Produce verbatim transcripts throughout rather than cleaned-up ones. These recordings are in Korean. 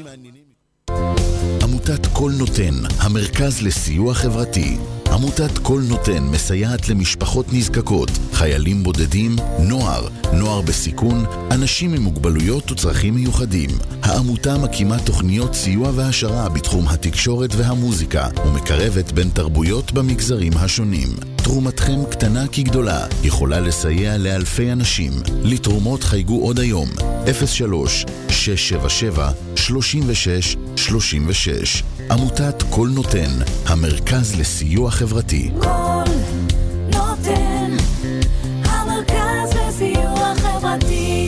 עמותת כל נותן, המרכז לסיוע חברתי. עמותת כל נותן מסייעת למשפחות נזקקות, חיילים בודדים, נוער, נוער בסיכון, אנשים עם מוגבלויות וצרכים מיוחדים. העמותה מקימה תוכניות סיוע והשרה בתחום התקשורת והמוזיקה, ומקרבת בין תרבויות במגזרים השונים. תרומתכם קטנה כגדולה, יכולה לסייע לאלפי אנשים. לתרומות חייגו עוד היום, אפס שלוש שש שבע שבע שלושים ושש שלושים ושש. עמותת כל נותן, המרכז לסיוע חברתי. כל נותן, המרכז לסיוע חברתי.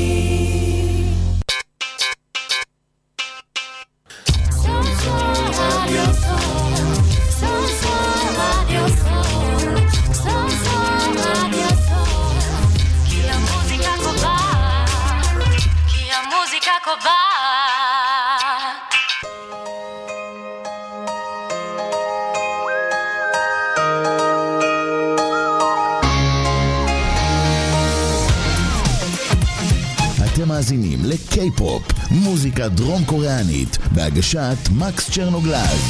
אתם מאזינים לקיי-פופ, מוזיקה דרום קוריאנית, בהגשת מקס צ'רנוגלז.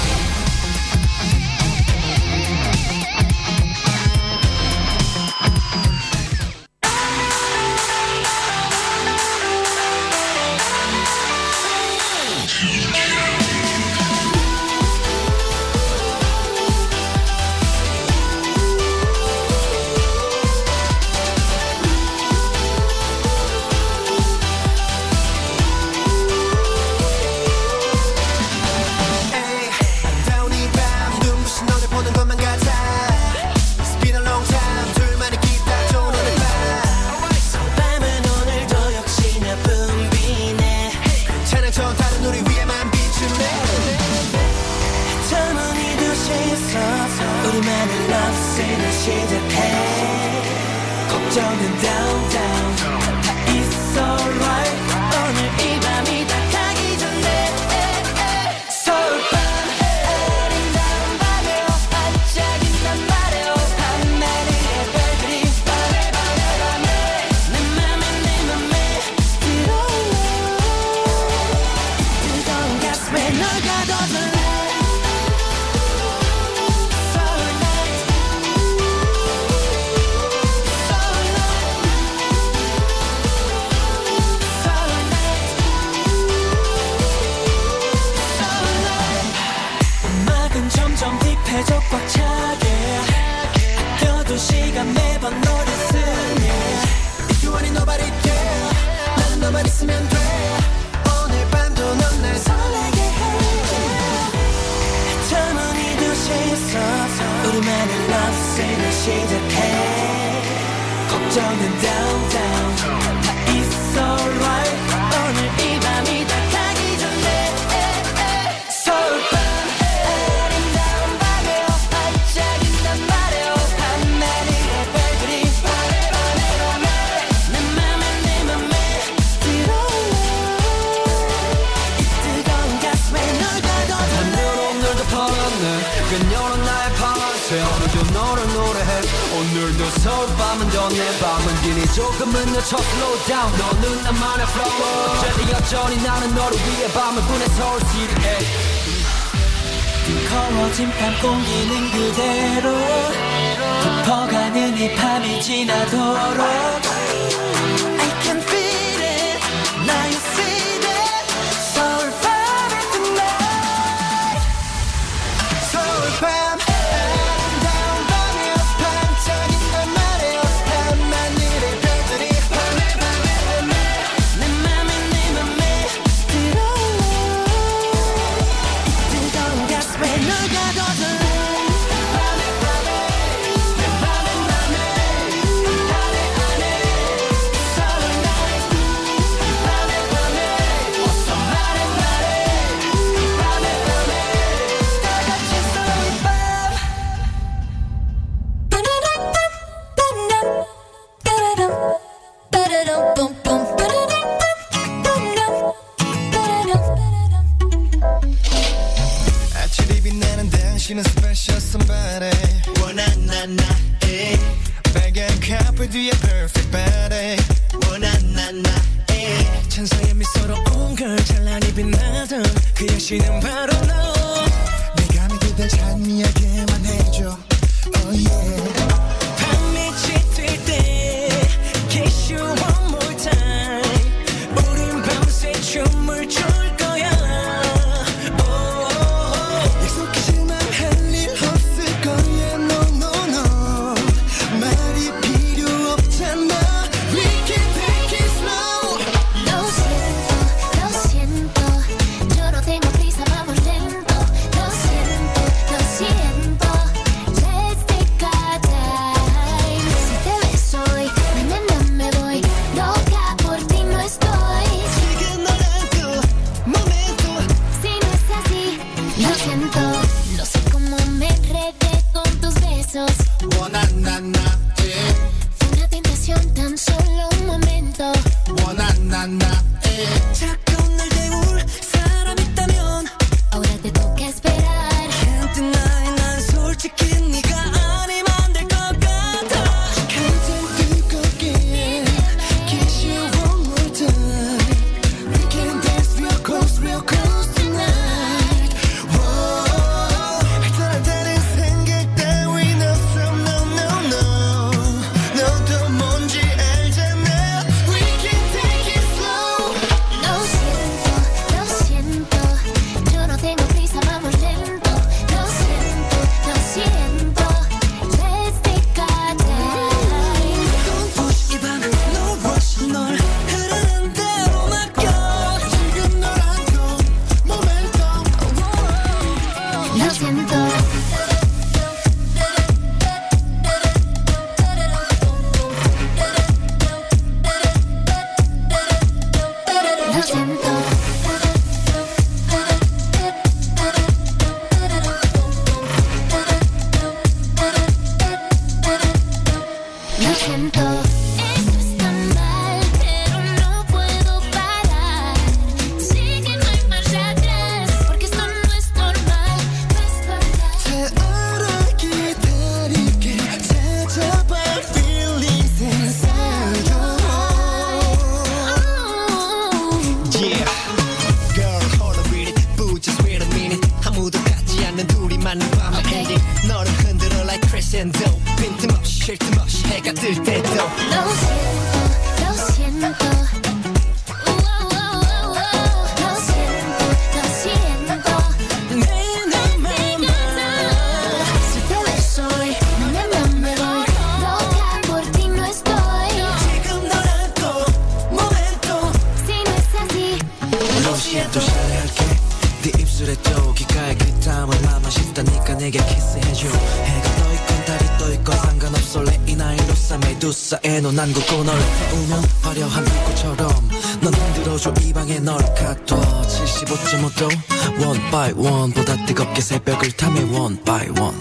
뜨거워진 밤 공기는 그대로 깊어가는 이 밤이 지나도록 I can feel it, now you see that 서울 밤에 tonight 서울 밤 아름다운 밤이여 반짝인단 말이여 밤하늘의 별들이 밤에 밤에 밤에 내 맘에 내 맘에 들어올라 이 뜨거운 가슴에 널 가둬둘래 밤에 밤에 내 맘에 맘에 안에 안에 서울 night 밤에 밤에 어서 말해 말해 밤에 밤에 다 같이 서울 밤 아침이 빛나는 당신은 special somebody 빨간 카페 뒤에 perfect body 천사의 미소로 온 걸 찬란히 빛나던 그 여신은 바로 너. 내가 믿을 찬미하게만 해줘. Oh yeah. 밤빛이 뜰 때 kiss you one more time. 우린 밤새 춤을 출 거야. oh. 약속하지만 할 일 없을 거야. No no no. 말이 필요 없잖아. We can take it slow. Lo siento, lo siento. Yo no tengo prisa, vamos lento. Lo siento, lo siento. Let's take our time. Si te ves hoy, mañana me voy. Loca por ti no estoy. 지금 너랑 그 momento. Si no es así, lo siento. No sé cómo me enredé con tus besos. 원한나나 Fue una tentación tan solo un momento. 원한나나 차가운 날 데울 사람 있다면 Ahora te toca esperar. Can't deny 난 솔직히 네가 아니면 안 될 것 같아. 가장 뜨겁게 Kiss you one more time. We can dance real close, real close tonight. Whoa. 다른 생각 따윈 없어. No, no, no. 너도 뭔지 알잖아. We can take it slow. Lo siento, lo siento. Yo no tengo prisa, vamos lento. Lo siento, lo siento. Let's take our time. Don't push 이 밤 no rush 널 흐르는 대로 맡겨. 지금 너랑 그 momentum. Lo siento. Lo siento. Lo siento. Esto está mal, pero no puedo parar. Sigue, no hay marcha atrás, porque esto no es normal, no es normal. 세월을 기다릴게. 찾아봐 feelings inside your heart. Yeah, girl, hold a minute, boo, just wait a minute. 아무도 같지 않는 둘이만의 밤의 Okay. ending. 너를 흔들어 like crescendo. 빈틈없이 쉴 틈 없이 해가 뜰 때도. Lo siento, lo siento. Uh, uh, uh, uh, uh. Lo siento, lo siento. 내 맘만 Si te ves hoy, mañana me voy. Loca por ti no estoy. 지금 너랑 또 momentum. Si no es así, lo siento 실례할게. 네 입술에 또 귓가에 그 땀을 남아 싶다니까 내게 키스해줘. 해가 떠 있건 달이 떠 있건 상관없어. 레이 나일로사 메두사에 넌 안고 널 우면 화려한 불꽃처럼 넌 흔들어줘. 이 방에 널 가둬. 칠십오 점 오 도 one by one 보다 뜨겁게 새벽을 탐해 one by one.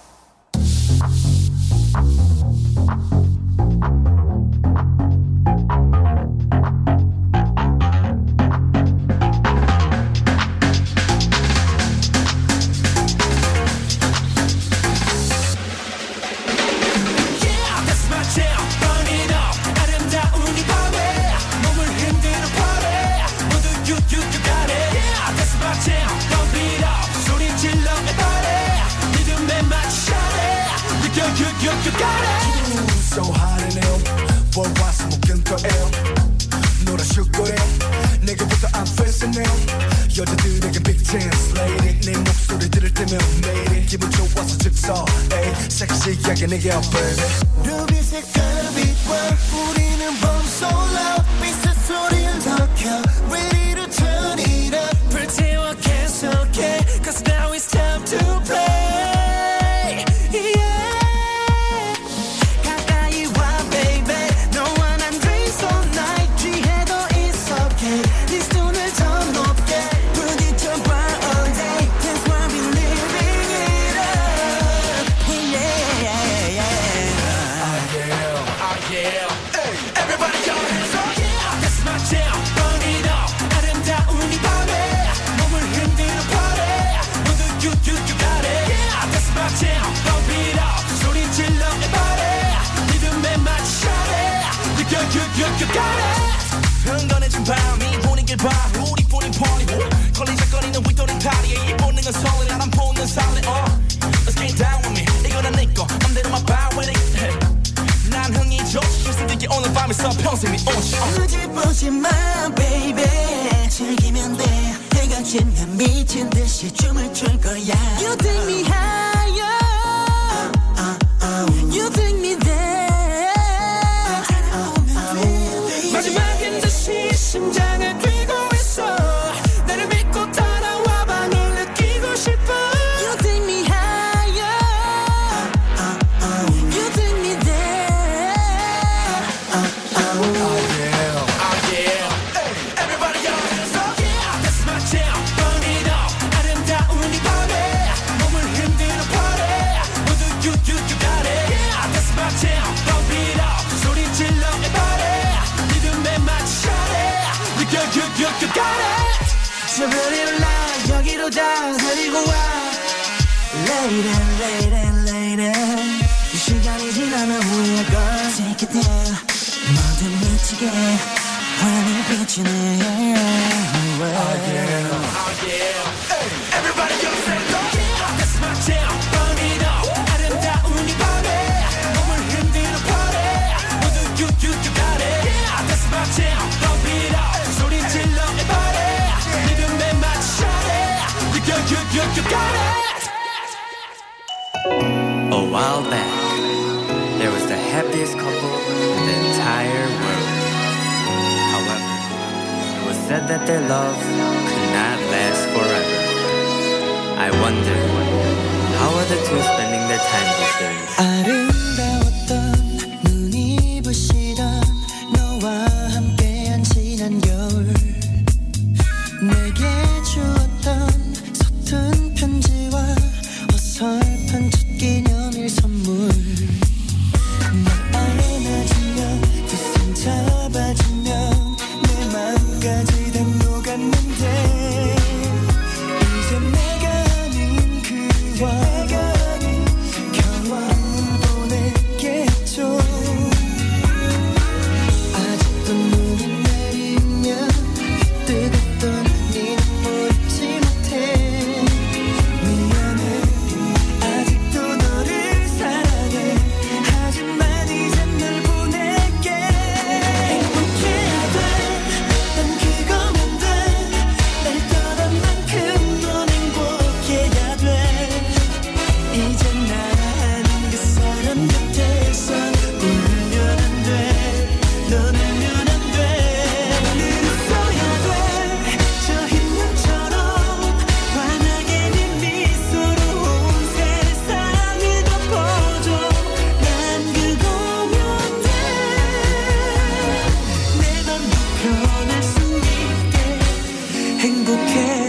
Yeah, that's my jam. Burn it up. 아름다운 이 밤에 몸을 흔드는 party. 모두 you you you got it. Yeah, that's my jam. Pump it up. 소리 질러 everybody. 리듬에 맞춰 it. 느껴 you you you got it. So hot in hell 월화수 목금토예요 놀아줄 거래 내게부터 I'm fascinated 여자들에게 big chance lady 내 목소리 들을 때면 매일이 기분 좋아서 즉서 에이 섹시하게 내게 up baby 루비 색깔 빛과 우리는 bomb so loud. 빛의 소리를 더 켜. Ready to turn it up. 불태워 계속해. Cause now it's time to play. Yeah. 가까이 와 baby. 너와 난 dance all night. 취해도 it's okay. 네 손을 더 높게 부딪혀봐 all day. That's why we living it up. Yeah, yeah. I am I am hey Everybody your hands up. Yeah, that's my jam. Burn it up. 아름다운 이 밤에 몸을 흔드는 party. 모두 you you you got it. Yeah, that's my jam. Pump it up. 소리 질러 everybody. 리듬에 맞춰 it. 느껴 you you you got it. 흥건해진 밤이 이제 봐 우리뿐인 party 걸리적거리는 윗도는 다리에 이 본능은 설레 나란 본능 살래 uh. Let's get down with me 이거는 내꺼 맘대로만 봐 with it 난 흥이 좋지 실수들게 오늘 밤에서 평생 네 옷이 수줍어지마 baby 즐기면 돼 해가 지면 미친 듯이 춤을 출 거야 You take me higher uh, uh, uh. You take me there uh, uh, uh. 마지막인 듯이 심장을 뛰고 있어 나를 믿고 따라와봐 널 느끼고 싶어 You take me higher uh, uh, uh. You take me there uh, uh, uh. Oh yeah oh yeah hey, everybody on hands up yeah that's my jam burn it up 아름다운 이 밤에 몸을 흔드는 party 모두 you you you got it yeah that's my jam bump it up 소리 질러 everybody 리듬에 맞춰 shut it you you you you you got it So pretty light 여기로 다 데리고 와 Lady lady lady 이 시간이 지나면 후회할 걸 Take it there 모두 미치게 환히 비추네 oh yeah oh yeah hey, everybody on hands up yeah that's my jam burn it up 아름다운 이 밤에 몸을 흔드는 party 모두 you you you got it yeah that's my jam bump it up 소리 질러 everybody 리듬에 맞춰 shut it you you you you you got it A while back, there was the happiest couple in the entire world. However, it was said that their love could not last forever. I wonder, how are the two spending their time these days? 아름다웠던 눈이 부시던 너와 함께한 지난 겨울 내게 주었던 서툰 편지와 어설픈 첫 기념일 선물 날 안아주며 두 손 잡아주며 내 맘까지 다 녹았는데 이제 내가 아닌 그와 겨울은 보냈겠죠 아직도 눈이 내리면 뜨겁던 네 눈물 잊지 못해 미안해 아직도 너를 사랑해 하지만 이제 널 보낼게 행복해야 돼난 그거면 돼날 떠난 만큼 넌 행복해야 돼 이제 난 그 사람 곁에서 울면 안 돼 넌 울면 안 돼 늘 웃어야 돼 저 흰눈처럼 환하게 네 미소로 온 세상을 덮어줘 난 그거면 돼내 맘도 변할 수 있게 행복해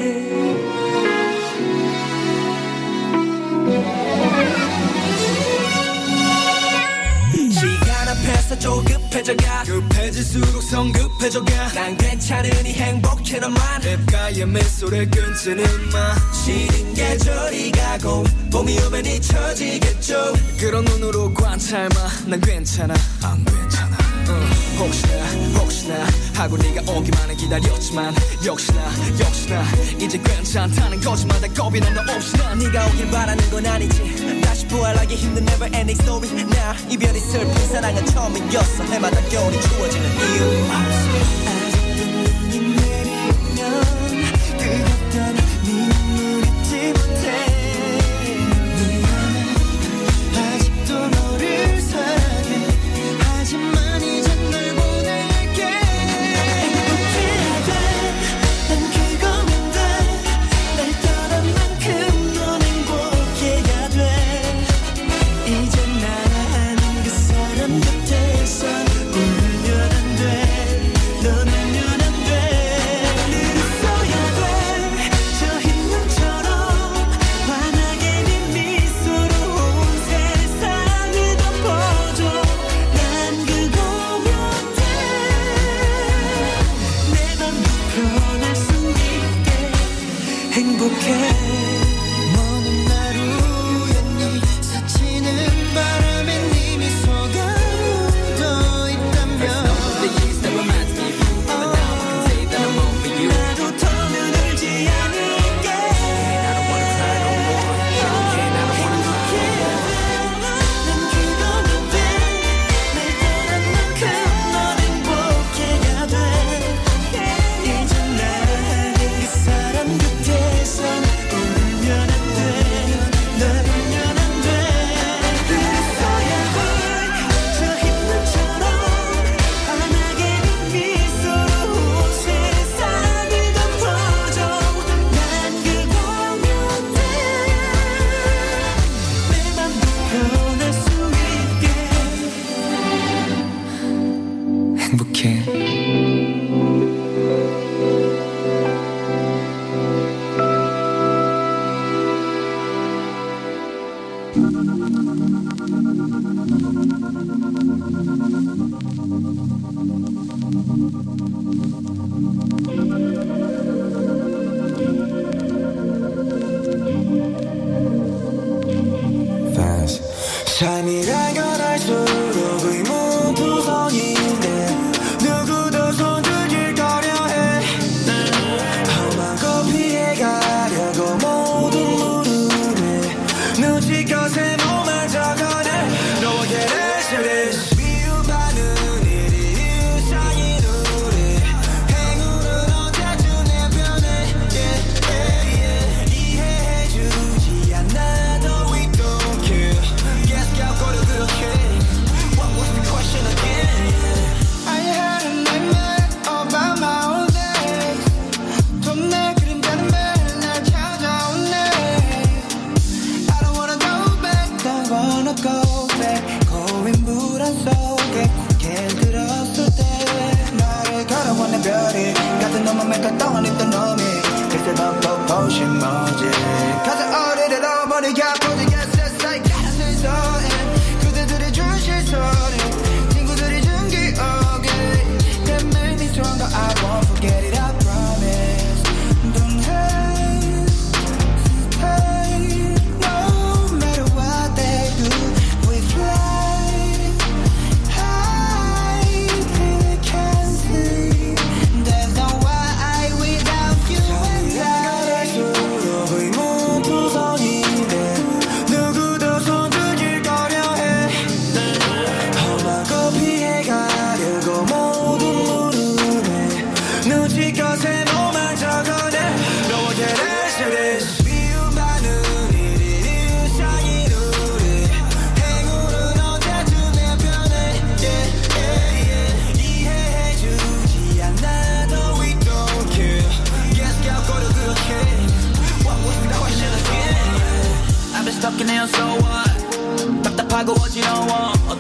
시간 앞에서 조급해져가 급해질수록 성급해져가 난 괜찮으니 행복해 너만 랩가의 미소를 끊지는 마 시린 계절이 가고 봄이 오면 잊혀지겠죠 그런 눈으로 관찰마 난 괜찮아 안 괜찮아 어, 혹시나 혹시나 하고 네가 오기만을 기다렸지만 역시나 역시나 이제 괜찮다는 거짓말 다 겁이 난 너 없이 난 네가 오길 바라는 건 아니지 다시 부활하기 힘든 never ending story 나 이별이 슬픈 사랑은 처음이었어 해마다 겨울이 추워지는 이유 아직도 눈이 내리면 뜨겁던 네 눈물 잊지 못해 미안해 아직도 너를 사랑해 하지만 이제 널 보낼게 행복해야 돼난 그거면 돼날 떠난 만큼 넌 행복해야 돼 이제 난 그 사람 곁에서 울면 안 돼 넌 울면 안 돼 늘 웃어야 돼 저 흰눈처럼 환하게 네 미소로 온 세상을 덮어줘 난 그거면 돼내 맘도 변할 수 있게 행복해 먼 날 우연히 스치는 바람에 네 미소가 묻어있다면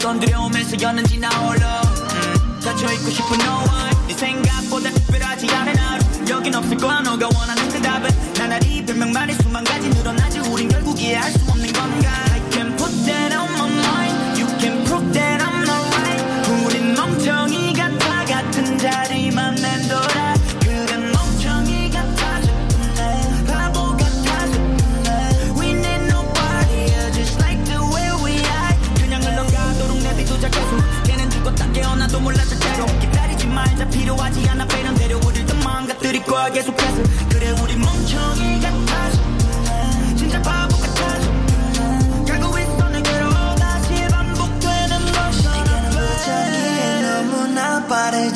어떤 두려움에서였는지 나 홀로 음, 닫혀있고 싶은 no one 네 생각보다 특별하지 않은 하루 여긴 없을 거야 너가 원하는 그 답은 나날이 변명만이 수만 가지 늘어나지 우린 결국 이해할 수 없는 건가 I can put that on my mind You can prove that I'm not right 우린 멍청이 같아 같은 자리만 맴돌아 그간 멍청이 같아서 끝내 바보 같아서 끝내 We need nobody else just like the way we are 그냥 흘러가도록 내비두자 계속 걔는 죽었다 깨어나도 몰라 절대로 기다리지 말자 필요하지 않아 배는 데려 우릴 더 망가뜨릴 거야 계속해서 그래 우리 멍청이 같아서 끝내 진짜 바보 같아서 끝내 가고 있어 내게로 다시 반복되는 motion 시간은 너무나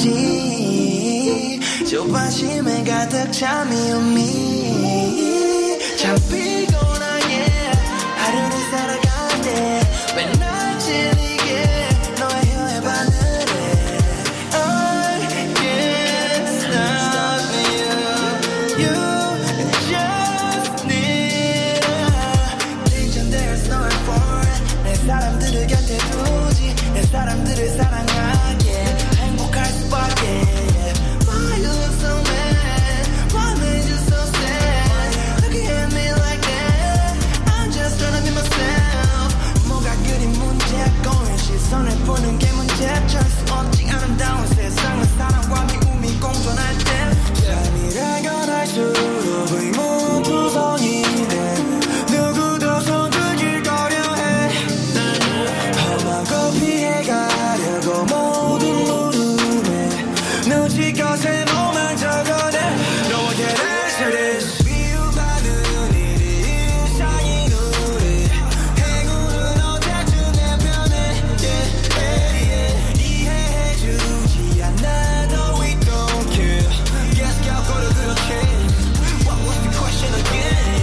빠르지 조바심에 가득 잠이 오미 참 피곤한 yeah 하루를 살아가네 왜 날 질리게 너의 혀에 바늘에 I can't stop you You just need a there's nowhere for it 내 사람들을 곁에 두지 내 사람들을 사랑하게 행복할 수밖에 Why you look so mad Why made you so sad Looking at me like that I'm just trying to be myself 뭐가 그리 문제고 시선을 보는 게 문제 어쩔 수 없지 아름다운 세상은 사랑과 미움이 공존할 때 잠이라건 할수록 의문투성이네 누구도 손들길 꺼려해 험하고 피해가려고 모든 물음에 눈치껏 새로만 적어내 너와 개래스레스 미움받는 일이 일상인 우리 행운은 언제쯤 내 편에 yeah, yeah, yeah. 이해해주지 않아도 we don't care Guess 격거를 그렇게 What was the question again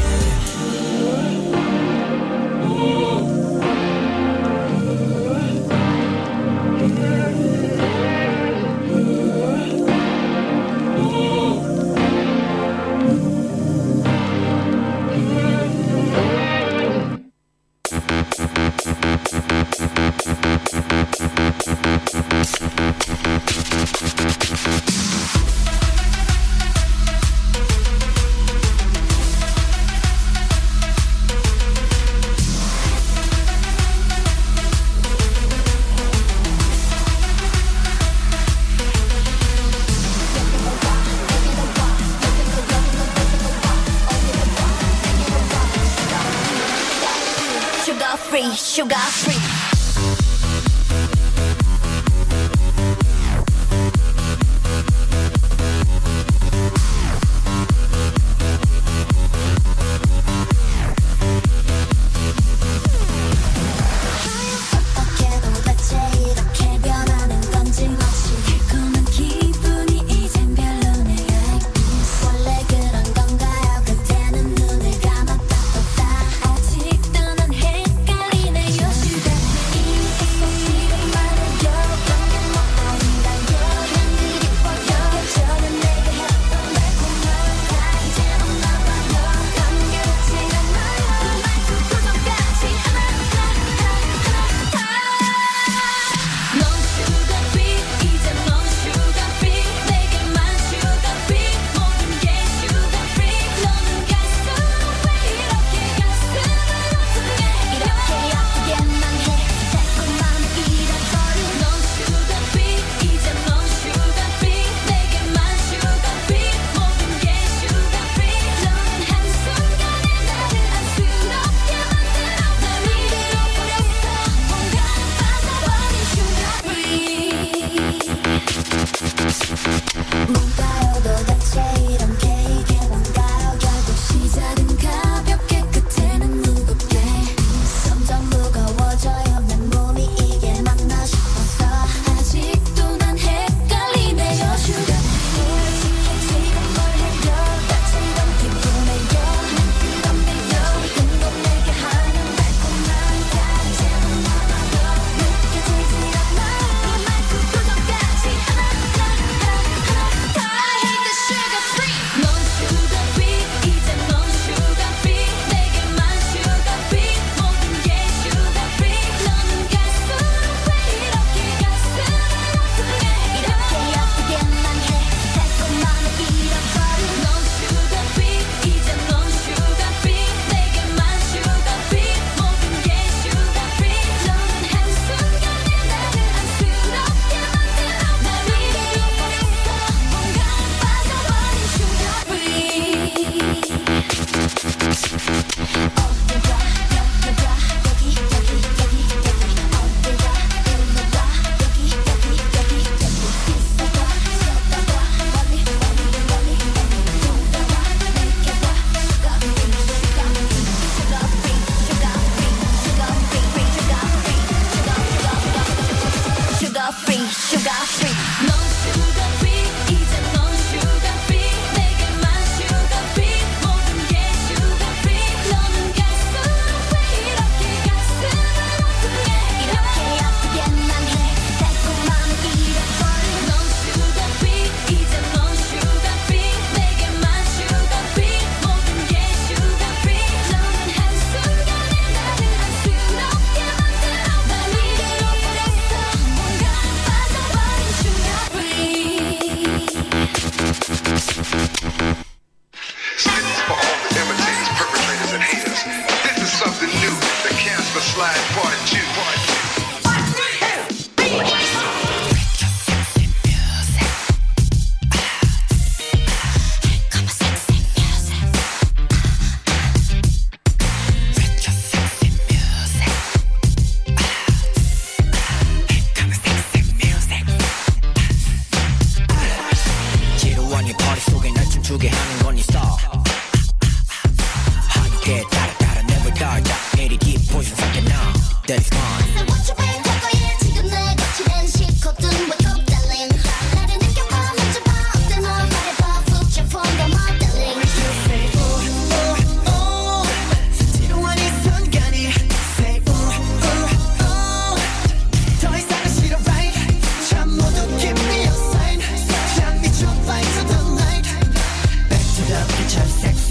Sugar free, sugar free. 어떻게 도대체 이렇게 변하는 건지 혹시 달콤한 기분이 이젠 별로 내가 원래 그런 건가요 그때는 눈을 감았다 떴다 아직도 난 헷갈리네요 Sugar free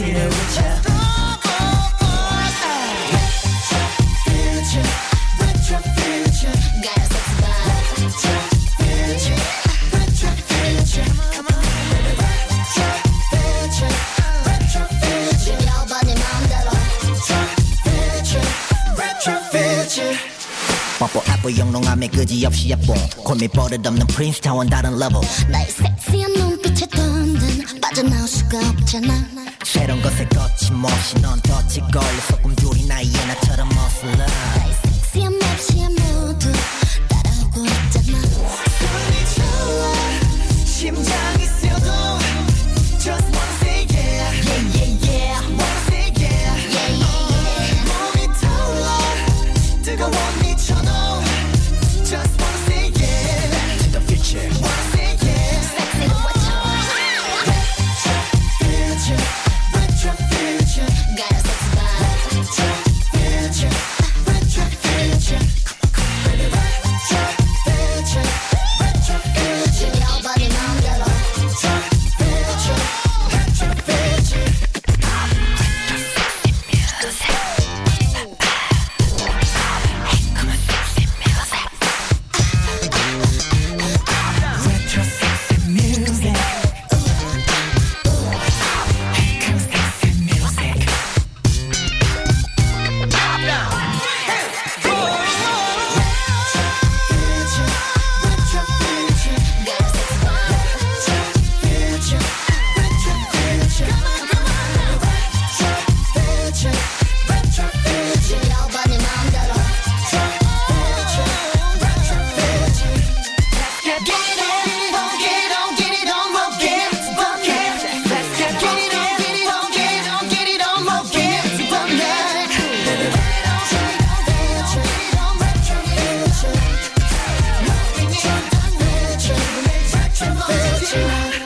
future with ya. 뽀뽀 아빠 영롱함에 그지없이 예뻐 Call me 버릇없는 프린스 타원 다른 level 나의 섹시한 눈빛에 던든 빠져나올 수가 없잖아 새로운 것에 거침없이 넌 덫이 걸려 소꿉돌이 나이에 나처럼 머슬러 나의 섹시한 맵시에 모두 따라오고 있잖아 손이 좋아 심장이 쓰여도 Just wanna say yeah Yeah yeah yeah Wanna say yeah Yeah yeah yeah 몸이 타올라 뜨거워 미쳐도 Just wanna say yeah To the future Wanna say yeah 섹시로 watch Future Retro future got a sexy vibe Future Retro future Baby Retro future Retro future 여러분의 마음대로 Future Retro future Retro sexy music Come sexy music Future Retro future got a sexy vibe Future Retro future Retro future Retro future 여러분의 마음대로 Future Retro future Get it on, get it on, get it on, we'll get it, we'll get it. Let's get it on, get it on, get it on, get it on, we'll get it, we'll get it. Get it on, get it on, get it on, retro future. Moving in the future, retro future.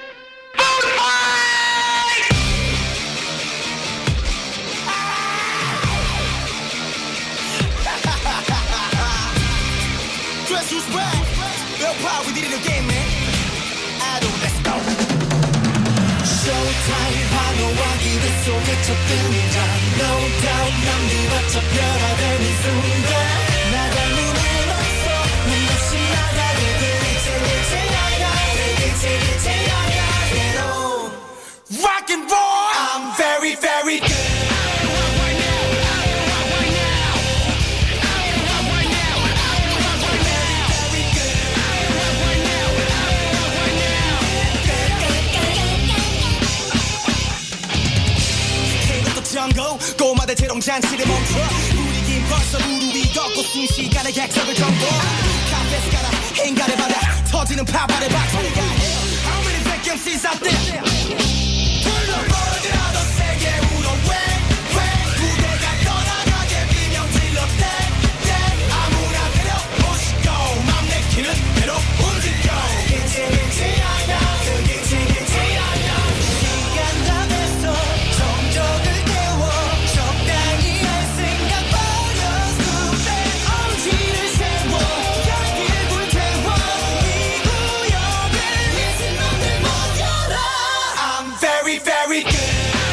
Guess who's back? Real power, we did it again, man. Idol, let's go. Showtime, 환호와 기대 속에 첫 등장. No doubt, 난 뒤바쳐 변화된 이 순간. 나갈 눈은 없어, 넌 없이 나가게 돼. 이제 이제 나가, 이제 이제 나가. Rock and roll, I'm very, very good. 정고 꼬마대 재롱잔치를 멈춰 우리긴 벌써 무릎이 걷고 순식간에 객석을 정보 카페스 가라 행가를 받아 터지는 파발의 박수가 How many fake 엠시's out there 불러버리라 더 세게 울어 왜 왜 무대가 떠나가게 비명 질러 땡땡 아무나 데려 오시고 맘 내키는 대로 움직여 이제 이제 아냐 이제 이제 아냐 시간 다 됐어 정적을 적당히 할 생각 버려 숲에 엄지를 세워 향기를 불태워 이 구역을 미친 놈들 모여라 I'm very very good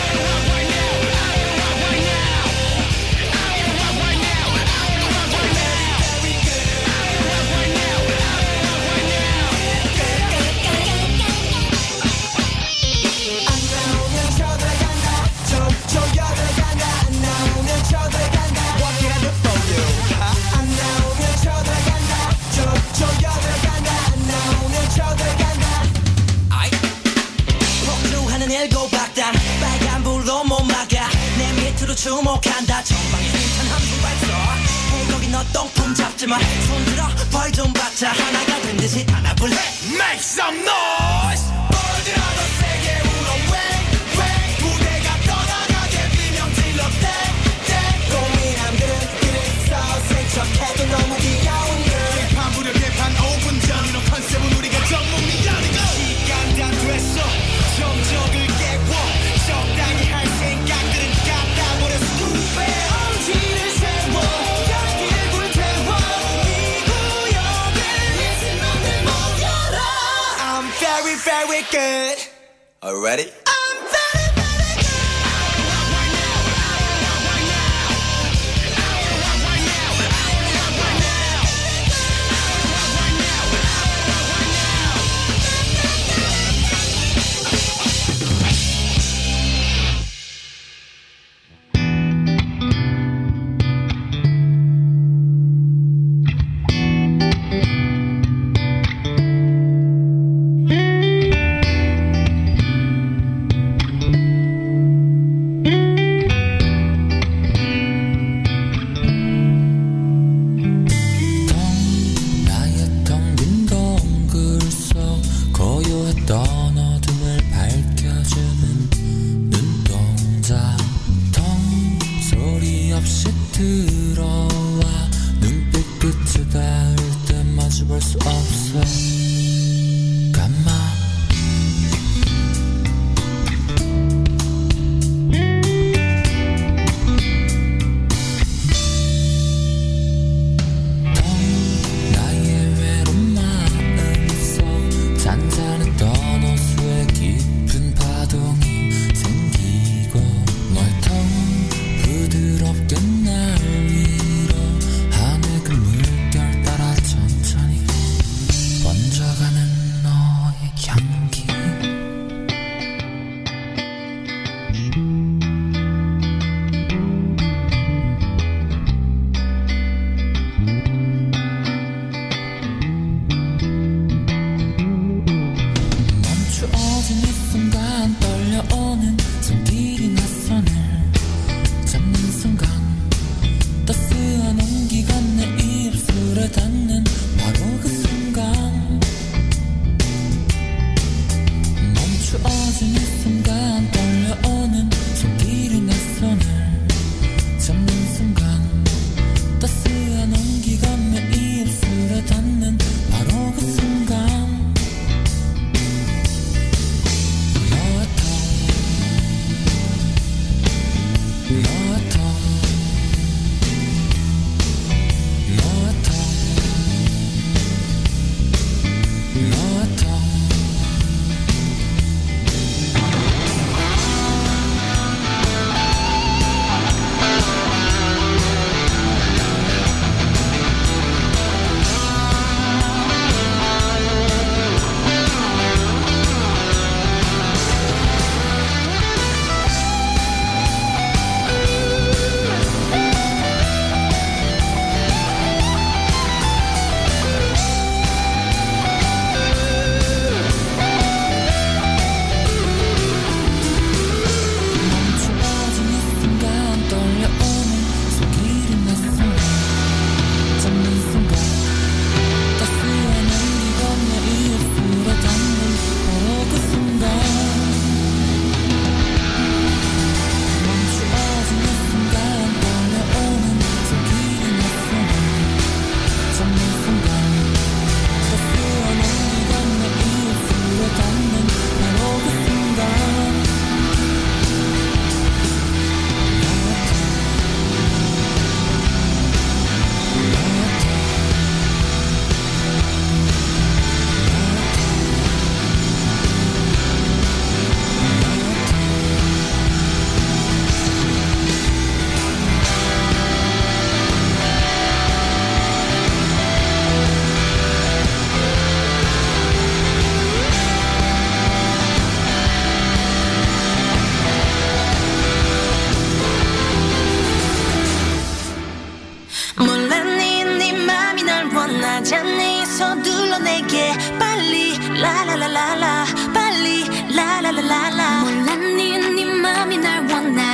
주목한다 전방에 힘찬 함수 발사 거기 너 똥품 잡지마 손들어 벌 좀 받자 하나가 된 듯이 단합을 해 Make some noise 벌들아 더 세게 울어 왜 왜 무대가 떠나가게 비명 질러 땡땡 고민함들은 그래서 생척해도 너무 귀여운 걸 비판 부려 개판 오 분 전 이런 컨셉은 우리가 전문이야 시간 다 됐어 정적을 깨워 적당히 할 생각들은 갖다 버려 숲에 엄지를 세워 향기를 불태워 이 구역을 미친 놈들 모여라 I'm very very good Are you ready? I'm very very good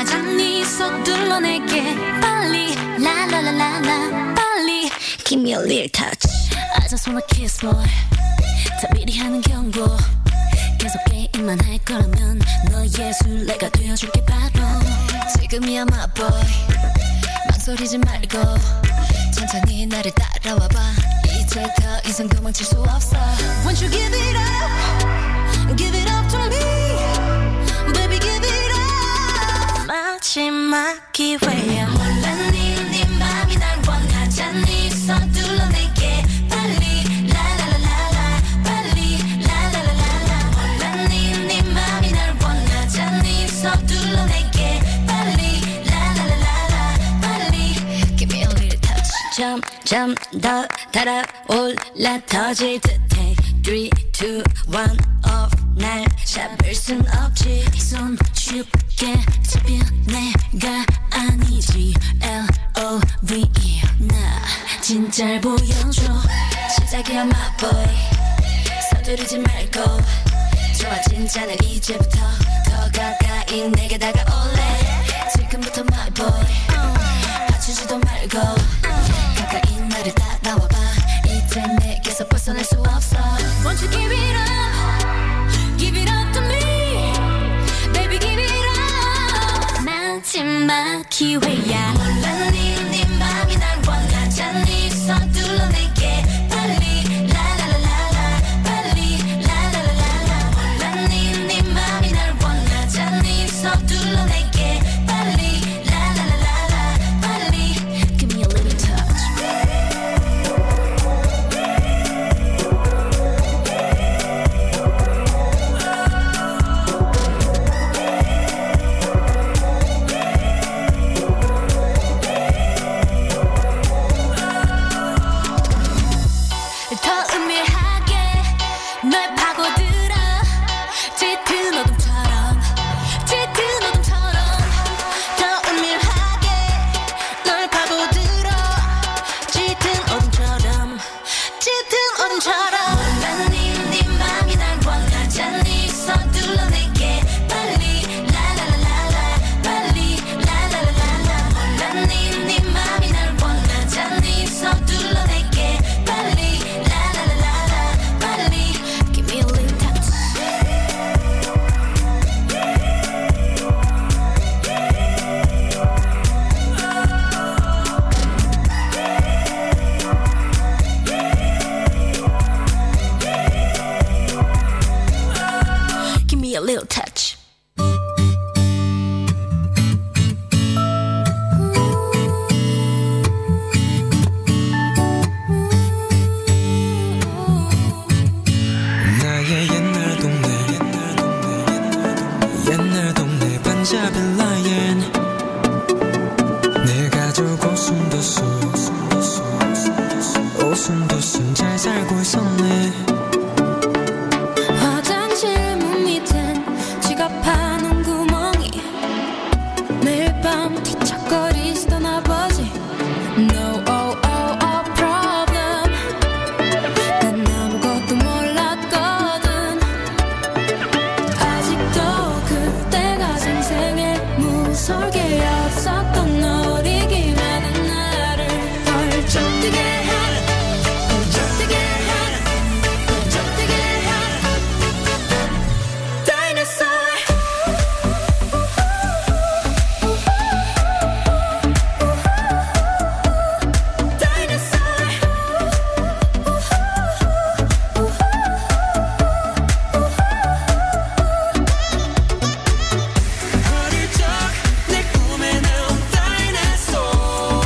원하잖니 서둘러 내게 빨리 라라라라라 빨리 Give me a little touch I just wanna kiss boy 다 미리 하는 경고 계속 게임만 할 거라면 너의 술래가 되어줄게 바로 지금이야 my boy 망설이지 말고 천천히 나를 따라와봐 이제 더 이상 도망칠 수 없어 Won't you give it up Give it up to me Baby give it up 마지막 기회야 몰랐니 네 맘이 날 원하잖니 서둘러 내게 빨리 라라라라라 빨리 라라라라라 몰랐니 네 맘이 날 원하잖니 서둘러 내게 빨리 라라라라라 빨리 Give me a little touch 점점 더 달아올라 터질 듯해 three, two, one off 날 잡을 순 없지 손 쉽게 잡혀 내가 아니지 L O V E 나 진짜를 보여줘 시작이야 my boy 서두르지 말고 좋아 진짜는 이제부터 더 가까이 내게 다가올래 지금부터 my boy 받치지도 말고 가까이 나를 따라와봐 이제 내게서 벗어날 수 없어 Won't you give it up Give it up to me Baby give it up 마지막 기회야 몰랐니 네 맘이 날 원하잖니 서둘러 내게 빨리 라라라라라 빨리 라라라라라 몰랐니 네 맘이 날 원하잖니 서둘러 내게 빨리 라라라라라 빨리 Give me a little touch 더 은밀하게 널 파고들어 짙은 어둠처럼 짙은 어둠처럼 더 은밀하게 널 파고들어 짙은 어둠처럼 짙은 어둠처럼 몰랐니 네 맘이 날 원하잖니 서둘러 내게 빨리 라라라라라 빨리 라라라라라 몰랐니 네 맘이 날 원하잖니 서둘러 내게 빨리 라라라라라 빨리 Give me a little touch Give me a little touch 나의 옛날 동네 옛날 동네 반자빌라엔 내 가족 오순도순 오순도순 잘 살고 있었네 화장실 문 밑엔 지갑하는 구멍이 매일 밤 뒤척거리시던 아버지 No oh oh oh problem 난 아무것도 몰랐거든 아직도 그때가 생생해 무설계 없었던 어리기만 한 나를 펄쩍 뛰게 한 펄쩍 뛰게 한 펄쩍 뛰게 한 Dinosaur Dinosaur 어릴 적 내 꿈에 나온 다이너소어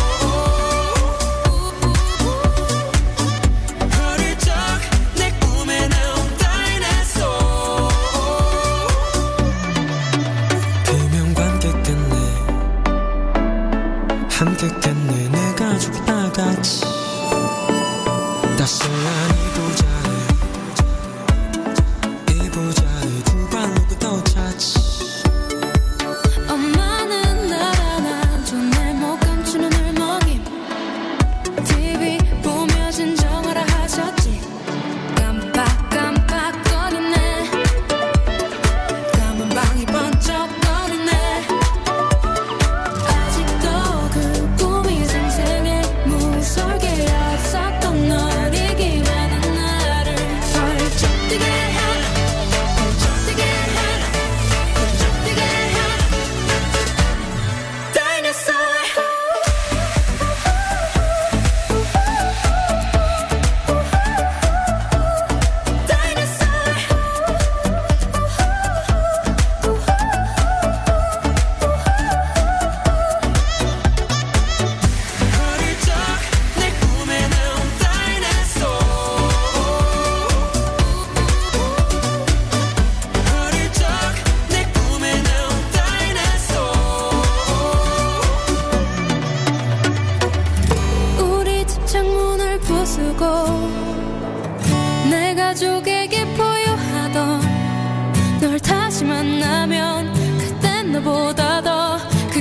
어릴 적 내 꿈에 나온 다이너소어 대면 관계겠네 함께 깼네 내 가족 다 같이 따스한 이부자리 이부자리 두 발로부터 차지 엄마는 날 안아줘 날 못 감추는 울먹임 티비 보며 진정하라 하셨지 깜빡깜빡거리네 감은 방이 번쩍거리네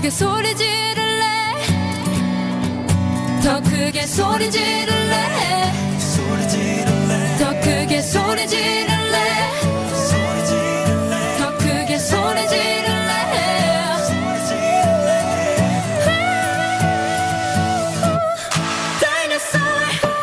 크게 소리 지를래 더 크게 소리 지를래 소리 지를래 더 크게 소리 지를래 소리 지를래 더 크게 소리 지를래 소리 지를래 Dinosaur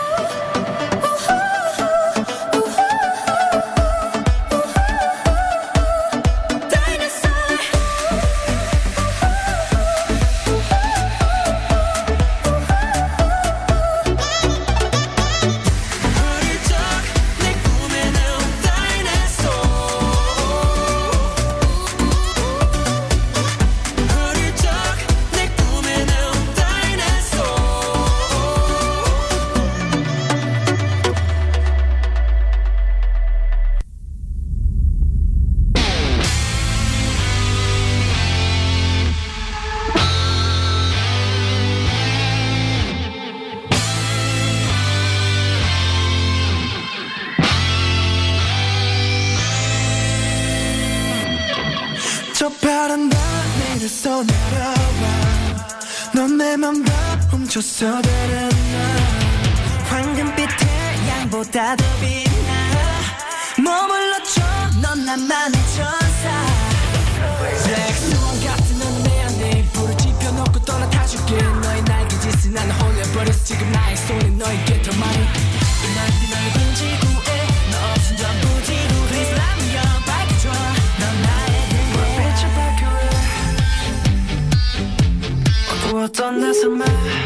저 파란 하늘에서 날아와 넌 내 맘 다 훔쳤어 다른 나 황금빛 태양보다 더 빛나 머물러줘 넌 나만의 천사 수원 같은 넌 내 안에 불을 지펴놓고 떠나타줄게 너의 날개짓은 나는 혼내버렸어 지금 나의 손에 너에게 더 많이 이 넓디 넓은 지구에 너 없인 전부 지루 Please let me up 밝혀줘 넌 나의 빛을 밝혀해 어두웠던 내 삶에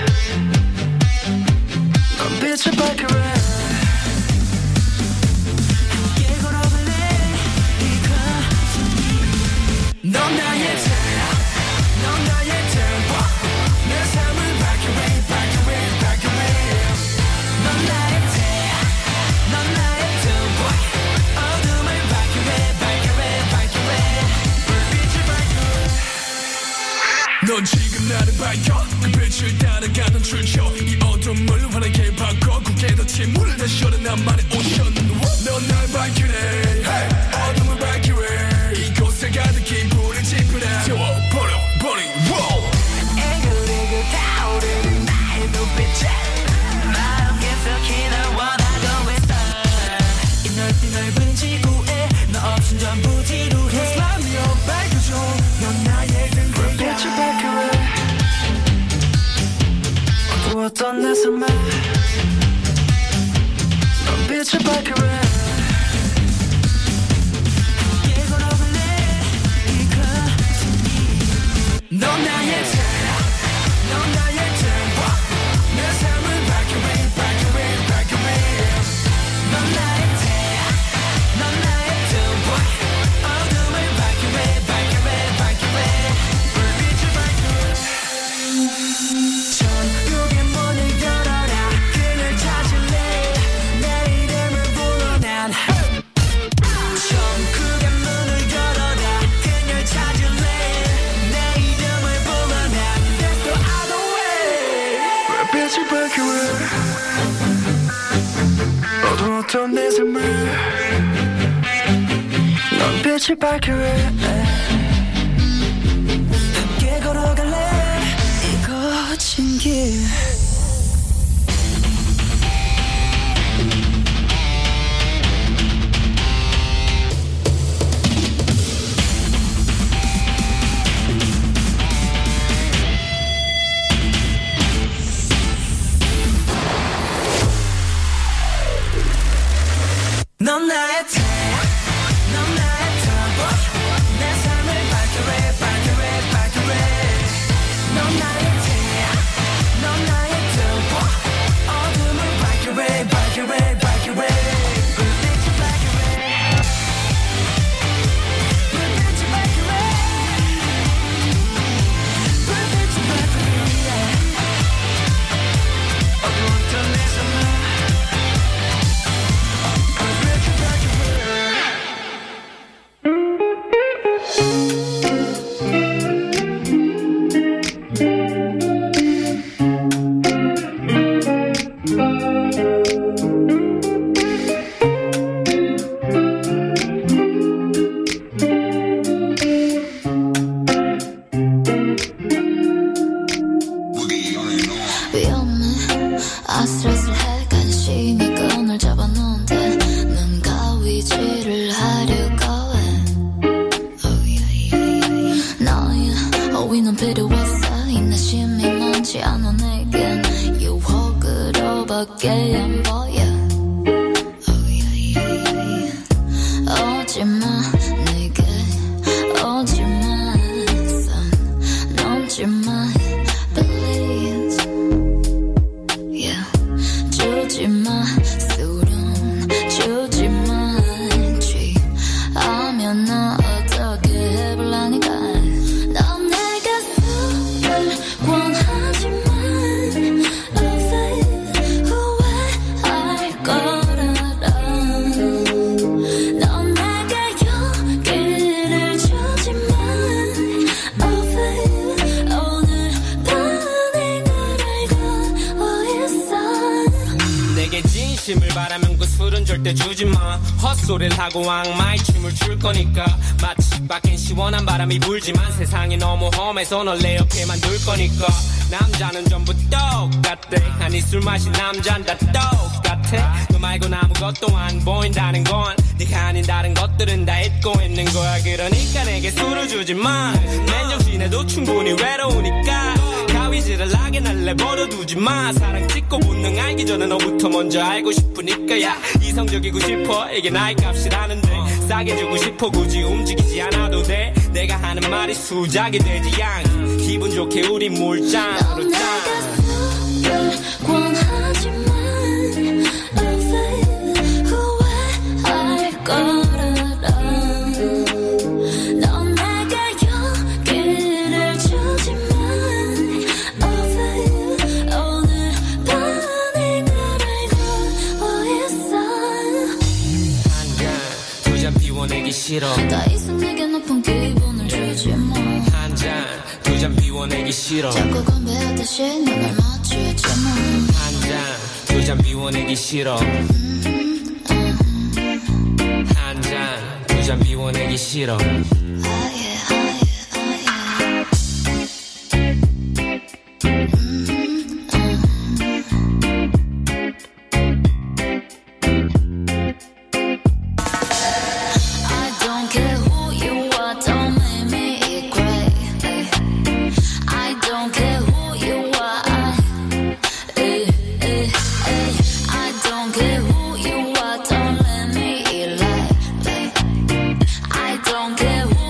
넌 빛을 밝혀해 함께 걸어갈래 이 거친 넌 나의 태양 넌 나의 tempo 내 삶을 밝혀해 밝혀해 밝혀해 넌 나의 태양 넌 나의 tempo 어둠을 밝혀해 밝혀해 밝혀해 불빛을 밝혀해 넌 지금 나를 밝혀 그 빛을 따라가던 출처 이 어둠을 환하게 바꿔 굳게 닫힌 문을 다시 열어 나만의 오션 넌 날 밝히네 hey. 어둠을 밝히네 이곳에 가득히 불을 지피네 태워버려 burning roll 애글애글 타오르는 나의 눈빛에 마음 깊숙이 널 원하고 있어 이 넓디 넓은 지구에 너 없인 전부 지루해 슬라미어 밝혀줘 넌 나의 등불 빛을 밝혀해 어두웠던 내 삶에 넌 빛을 밝혀해 함께 걸어갈래 이 거친 넌 나의 태양 넌 나의 tempo 내 삶을 밝혀해 밝혀해 밝혀해 넌 나의 태양 넌 나의 tempo 어둠을 밝혀해 밝혀해 밝혀해 불빛을 밝혀해 천국의 문을 열어라 그를 찾을래 내 이름을 불러 난 천국의 문을 열어라 그녀를 찾을래 내 이름을 불러 난 There's no other way 빛을 밝혀해 어두웠던 내 삶을 넌 빛을 밝혀해 함께 걸어갈래 이 거친 길 넌 나의 태양 넌 나의 tempo 내 아슬아슬해 관심이 끈을 잡아놓은데 눈 가위질을 하려고 해 너의 어휘는 필요 없어 인내심이 많지 않아 내겐 유혹으로밖에 안 보여 오지마 내게 오지마 선 넘지마 please yeah 주지마 술은 주지마 취하면 나 어떻게 해볼라니까 넌 내게 술을 권하지만 후회할 거라라 넌 내게 용기를 주지만 오늘 나는 걸 알고 있어 내게 진심을 바라면 그 술은 절대 주지마 헛소리를 하고 악마의 춤을 출 거니까 마치 밖엔 시원한 바람이 불지만 세상이 너무 험해서 널 내 옆에만 둘 거니까 남자는 전부 똑같대 아니 술 마신 남잔 다 똑같아 너 말곤 아무것도 안 보인다는 건 네가 아닌 다른 것들은 다 잊고 있는 거야 그러니까 내게 술을 주지마 맨정신에도 충분히 외로우니까 가위질을 하게 날 내버려두지마 사랑 찍고 본능 알기 전에 너부터 먼저 알고 싶으니까 야 이성적이고 싶어 이게 나의 값이라는데 싸게 주고 싶어 굳이 움직이지 않아도 돼 내가 하는 말이 수작이 되지 않게 기분 좋게 우리 물장으로 짠 권하지만 후회할 거라라 넌 내게 용기를 주지만 오늘 나는 걸 알고 있어 한잔 두 잔 비워내기 싫어 더 이상 내게 나쁜 기분을 주지 마 한잔 두 잔 비워내기 싫어 자꾸 건배하듯이 눈을 맞추지 마 한잔 두 잔 비워내기 싫어 한잔 두 잔 비워내기 싫어 I don't care who you are, don't make me cry. I don't care who you are. I, I don't care who you are, don't let me lie. I don't care who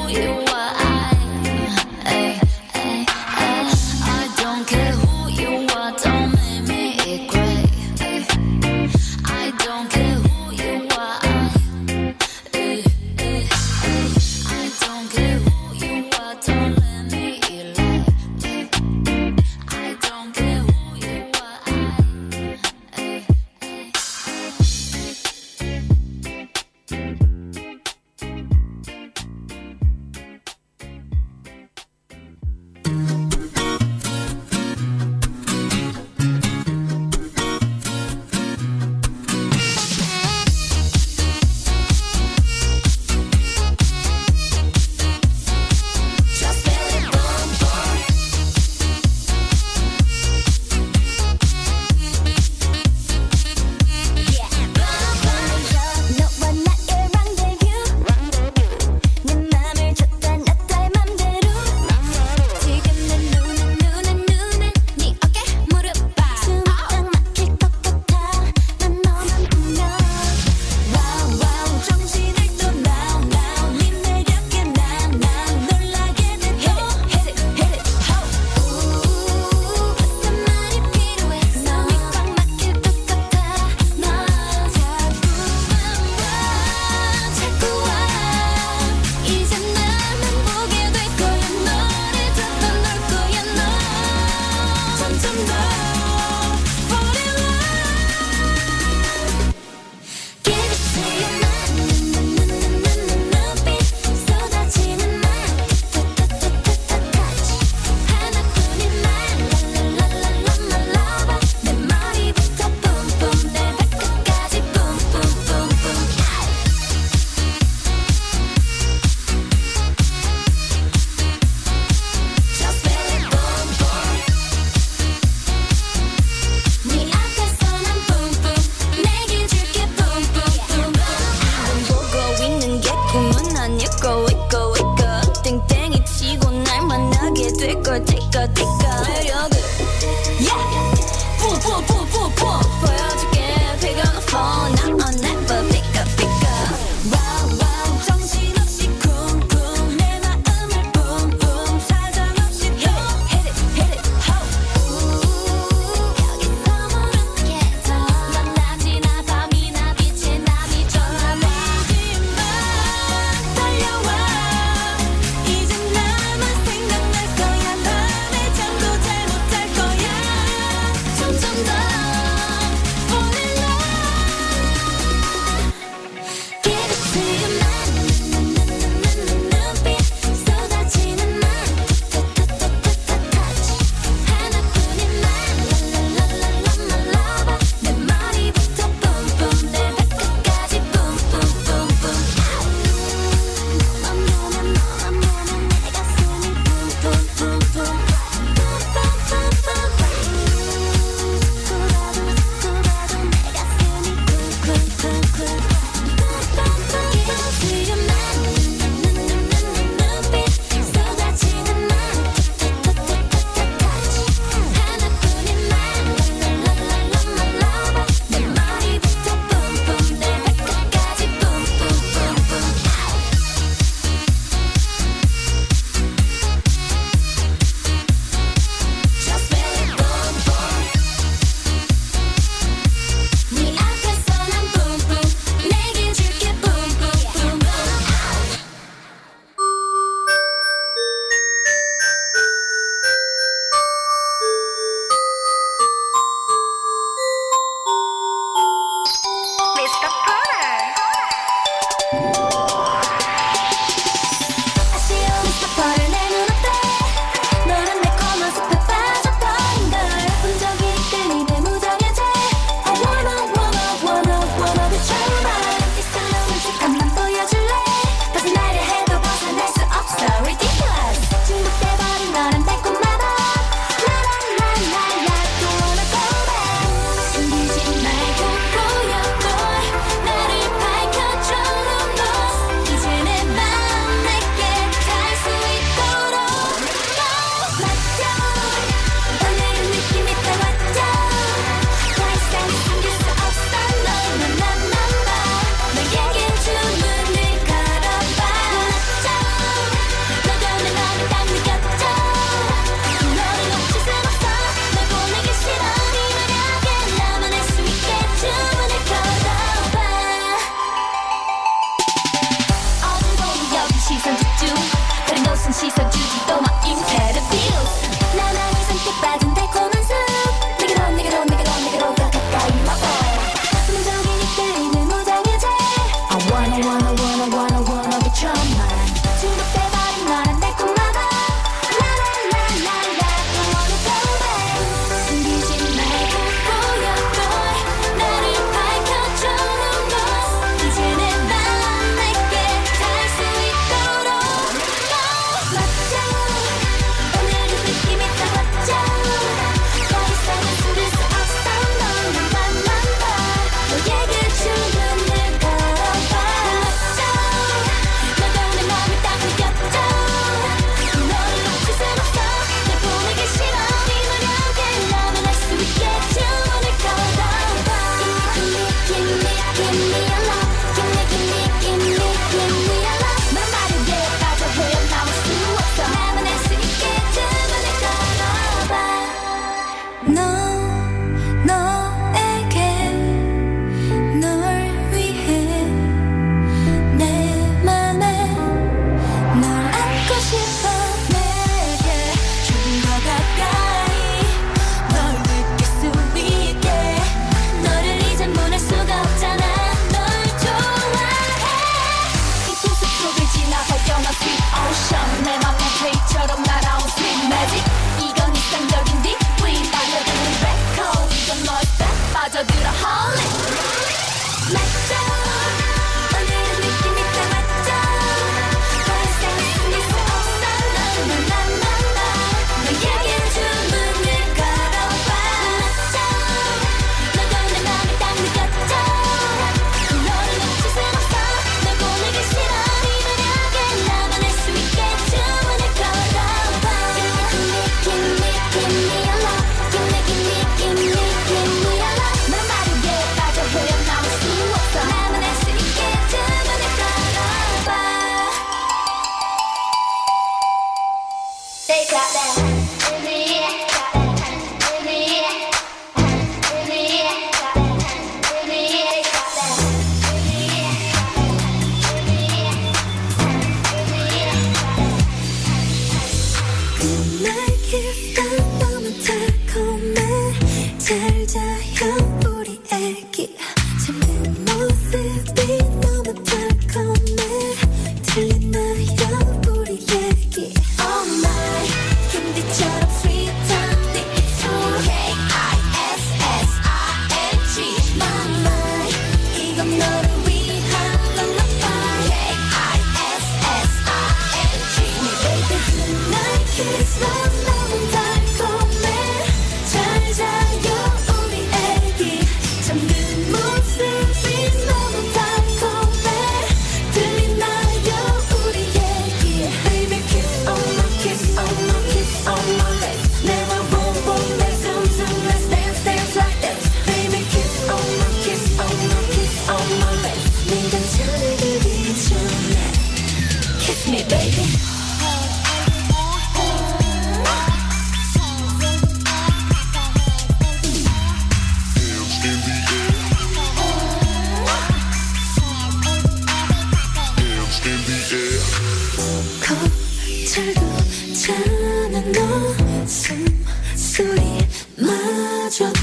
숨소리마저도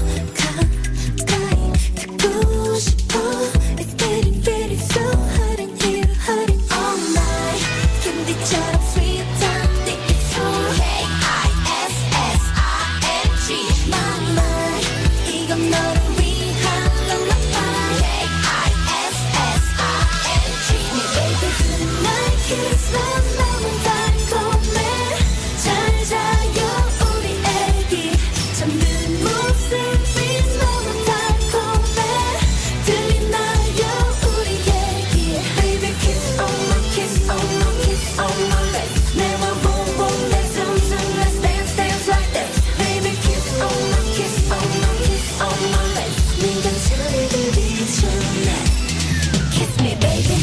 가까이 듣고 싶어. It's getting getting so hot in here, hot in all night. 캔디처럼 sweet time 내게 줘. K I S S I N G my mind. 이건 너를 위한 lullaby. K I S S I N G me baby. Tonight kiss love 너무 달콤해. 잘 자요 우리 애기. 잠든 모습이 너무 달콤해. 들리나요 우리 얘기. Baby kiss on my kiss on my kiss on my lips. 내맘 boom boom let's zoom zoom let's dance dance like this. Baby kiss on my kiss on my kiss on my lips. 네가 저를 들기 전에 kiss me baby.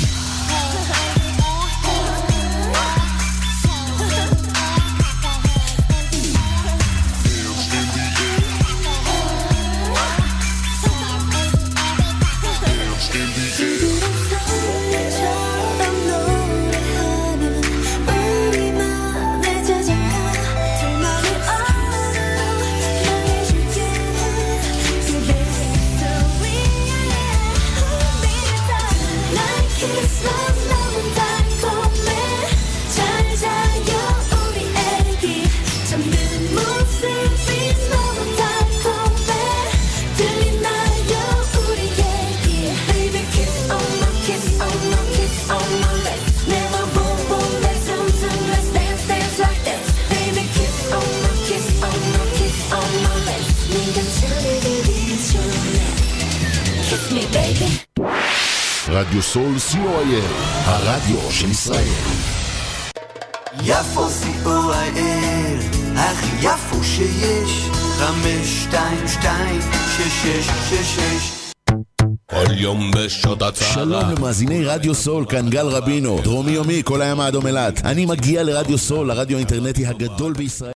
부드러운 노래하는 우리만의 자장가. 들만을 알아 말해줄게. 그대 스토리에 Tonight kiss love 너무 달콤해. 잘 자요 우리 애기. 잠든 모습이 너무 달콤해. 들리나요 우리 얘기. Baby kiss on my kiss on my kiss on my lips. 내맘 boom boom let's zoom zoom let's dance dance like this. Baby kiss on my kiss on my kiss on my lips. 네가 저를 들기 전에 kiss me baby. רדיו סול סי או איי אל, הרדיו של ישראל. יפו סי או איי אל, הכי יפו שיש. חמש שתיים שתיים שש שש שש שש. כל יום בשעות הצהרה. שלום למאזיני רדיו סול, כאן גל רבינו, דרומי יומי, כל הים האדום אילת. אני מגיע לרדיו סול, הרדיו האינטרנטי הגדול בישראל.